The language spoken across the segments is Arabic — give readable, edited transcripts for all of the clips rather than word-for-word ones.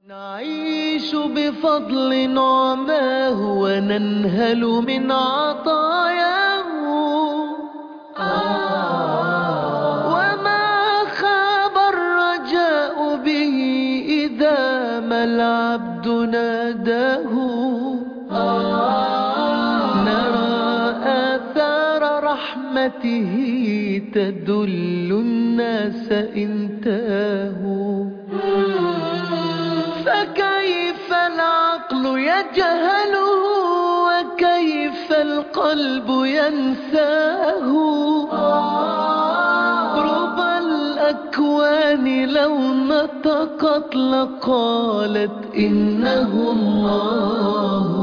نعيش بفضل نعماه وننهل من عطاياه وما خاب الرجاء به إذا ما العبد ناداه نرى آثار رحمته تدل الناس إن تاهوا فكيف العقل يجهله وكيف القلب ينساه ربى الأكوان لو نطقت لقالت إنه الله.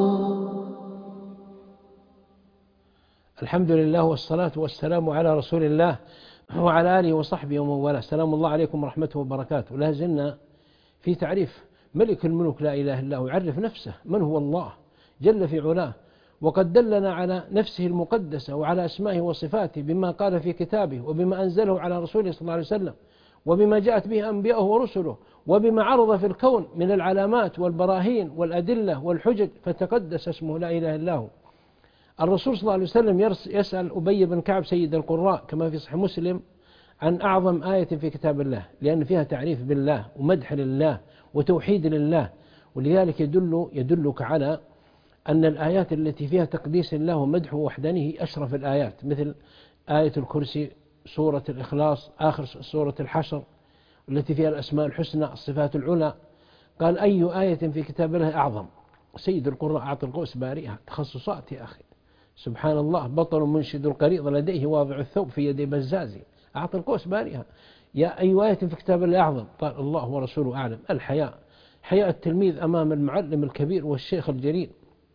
الحمد لله والصلاة والسلام على رسول الله وعلى آله وصحبه ومن والاه. سلام الله عليكم ورحمته وبركاته. لا زلنا في تعريف ملك الملوك لا إله إلا هو، يعرف نفسه من هو الله جل في علاه، وقد دلنا على نفسه المقدسة وعلى أسمائه وصفاته بما قال في كتابه وبما أنزله على رسوله صلى الله عليه وسلم وبما جاءت به أنبياءه ورسله وبما عرض في الكون من العلامات والبراهين والأدلة والحجج، فتقدس اسمه لا إله إلا هو. الرسول صلى الله عليه وسلم يسأل أبي بن كعب سيد القراء كما في صحيح مسلم عن أعظم آية في كتاب الله، لأن فيها تعريف بالله ومدح لله وتوحيد لله، ولذلك يدلك على أن الآيات التي فيها تقديس الله ومدح وحدانه أشرف الآيات، مثل آية الكرسي، سورة الإخلاص، آخر سورة الحشر التي فيها الأسماء الحسنى الصفات العلى. قال أي آية في كتاب الله أعظم؟ سيد القراء أعطى القوس بارئها، تخصصات يا أخي، سبحان الله، بطل منشد القريض لديه واضع الثوب في يدي بزازي، أعطى القوس بارئها. يا أي آية في كتاب الله أعظم؟ قال الله ورسوله أعلم. الحياء، حياء التلميذ أمام المعلم الكبير والشيخ الجليل.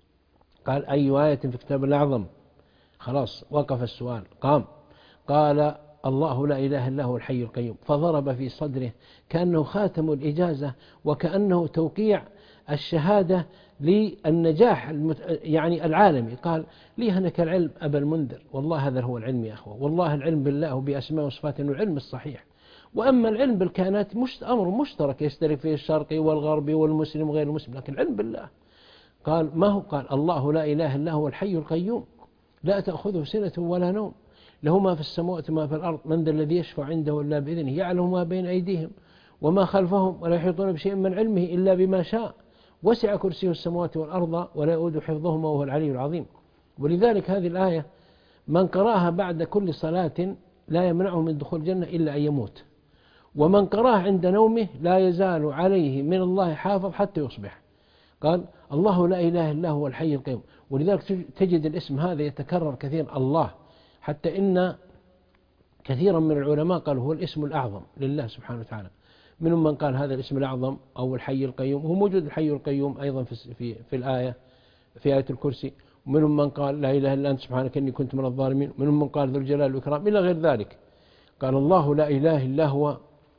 قال أي آية في كتاب الله أعظم؟ خلاص وقف السؤال، قام قال الله لا إله إلا هو الحي القيوم، فضرب في صدره كأنه خاتم الإجازة وكأنه توقيع الشهادة للنجاح يعني العالمي. قال لي هنك العلم أبا المنذر، والله هذا هو العلم يا أخوة، والله العلم بالله وبأسماء وصفاته العلم الصحيح، وأما العلم بالكائنات أمر مشترك يشترك فيه الشرقي والغربي والمسلم وغير المسلم، لكن العلم بالله. قال ما هو؟ قال الله لا إله إلا هو الحي القيوم لا تأخذه سنة ولا نوم، له ما في السماوات وما في الأرض، من ذا الذي يشفع عنده إلا بإذنه، يعلم ما بين أيديهم وما خلفهم ولا يحيطون بشيء من علمه إلا بما شاء، وسع كرسيه السماوات والأرض ولا يؤود حفظهما وهو العلي العظيم. ولذلك هذه الآية من قراها بعد كل صلاة لا يمنعه من دخول الجنة إلا أن يموت، ومن قراها عند نومه لا يزال عليه من الله حافظ حتى يصبح. قال الله لا إله إلا هو الحي القيوم. ولذلك تجد الاسم هذا يتكرر كثير، الله، حتى إن كثيرا من العلماء قالوا هو الاسم الأعظم لله سبحانه وتعالى. منهم من قال هذا الاسم الأعظم أو الحي القيوم، هو موجود الحي القيوم أيضا في الآية، في آية الكرسي. ومنهم من قال لا إله إلا أنت سبحانك إني كنت من الظالمين، منهم من قال ذو الجلال والإكرام إلى غير ذلك. قال الله لا إله إلا هو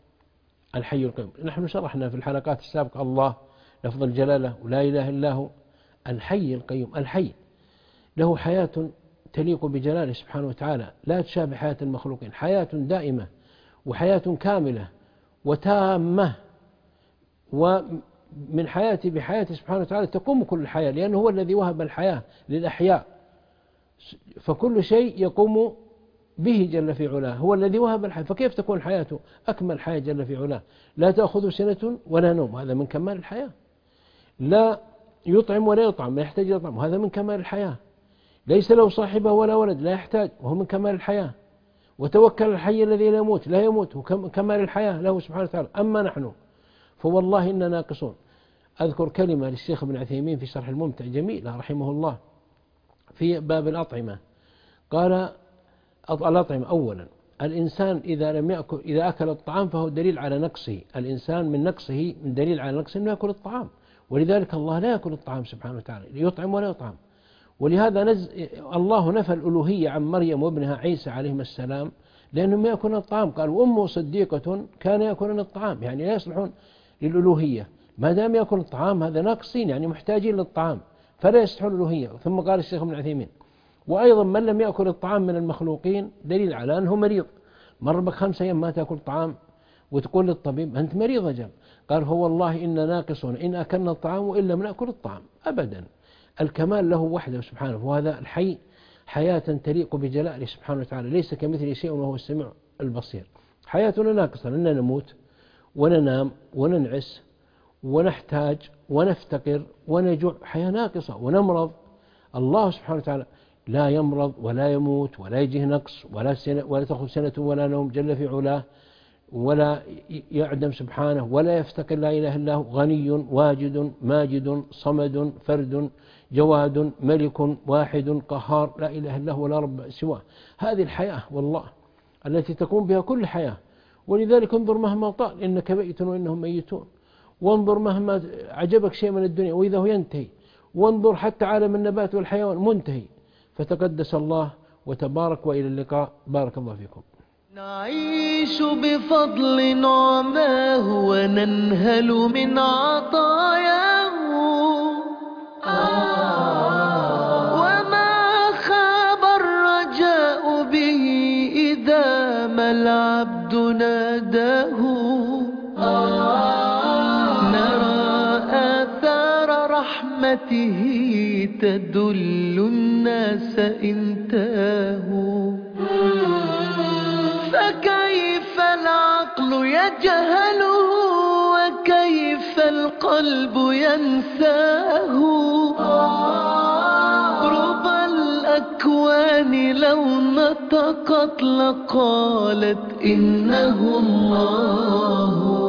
الحي القيوم. نحن شرحنا في الحلقات السابقة الله لفظ الجلالة ولا إله إلا هو الحي القيوم. الحي له حياة تليق بجلاله سبحانه وتعالى لا تشابه حياة المخلوقين، حياة دائمة وحياة كاملة وتامة، ومن حياته بحياته سبحانه وتعالى تقوم كل الحياة، لأنه هو الذي وهب الحياة للأحياء، فكل شيء يقوم به جل في علاه، هو الذي وهب الحياة، فكيف تكون حياته أكمل حياة جل في علاه؟ لا تأخذ سنة ولا نوم، هذا من كمال الحياة. لا يطعم ولا يطعم، لا يحتاج يطعم، وهذا من كمال الحياة. ليس له صاحبه ولا ولد، لا يحتاج، وهو من كمال الحياة. وتوكل الحي الذي لا يموت، لا يموت، وكمال الحياة له سبحانه وتعالى. أما نحن فوالله إننا ناقصون. أذكر كلمة للشيخ ابن عثيمين في شرح الممتع جميلة رحمه الله في باب الأطعمة. قال الأطعمة أولا، الإنسان إذا لم يأكل، إذا أكل الطعام فهو دليل على نقصه، الإنسان من نقصه، من دليل على نقصه أنه يأكل الطعام، ولذلك الله لا يأكل الطعام سبحانه وتعالى، يطعم ولا يطعم. ولهذا الله نفى الألوهية عن مريم وابنها عيسى عليهما السلام لأنهم يأكلون الطعام. قال وأمه صديقة كان يأكلون الطعام، يعني لا يصلحون للألوهية، ما دام يأكل الطعام هذا ناقصين، يعني محتاجين للطعام فلا يصلحون الألوهية. ثم قال الشيخ ابن عثيمين وأيضا من لم يأكل الطعام من المخلوقين دليل على أنه مريض، مر بك 5 أيام ما تأكل طعام وتقول للطبيب أنت مريض أجل، قال هو والله إن ناقصون إن أكلنا الطعام وإن لم نأكل الطعام أبدا. الكمال له وحده سبحانه، وهذا الحي حياة تليق بجلاله سبحانه وتعالى، ليس كمثله شيء وهو السميع البصير. حياتنا ناقصة لأننا نموت وننام وننعس ونحتاج ونفتقر ونجوع، حياة ناقصة ونمرض. الله سبحانه وتعالى لا يمرض ولا يموت ولا يجيه نقص ولا تأخذ سنة ولا نوم جل في علاه، ولا يعدم سبحانه ولا يفتقر، لا إله إلا هو، غني واجد ماجد صمد فرد جواد ملك واحد قهار، لا إله إلا هو ولا رب سواه. هذه الحياة والله التي تقوم بها كل حياة. ولذلك انظر مهما طال إنك ميت وإنهم ميتون، وانظر مهما عجبك شيء من الدنيا وإذا هو ينتهي، وانظر حتى عالم النبات والحيوان منتهي. فتقدس الله وتبارك، وإلى اللقاء، بارك الله فيكم. نعيش بفضل نعماه وننهل من عطاياه، وما خاب الرجاء به إذا ما العبد ناداه. نرى آثار رحمته تدل الناس إن تاهوا، فكيف العقل يجهله وكيف القلب ينساه. ربى الأكوان لو نطقت لقالت إنه الله.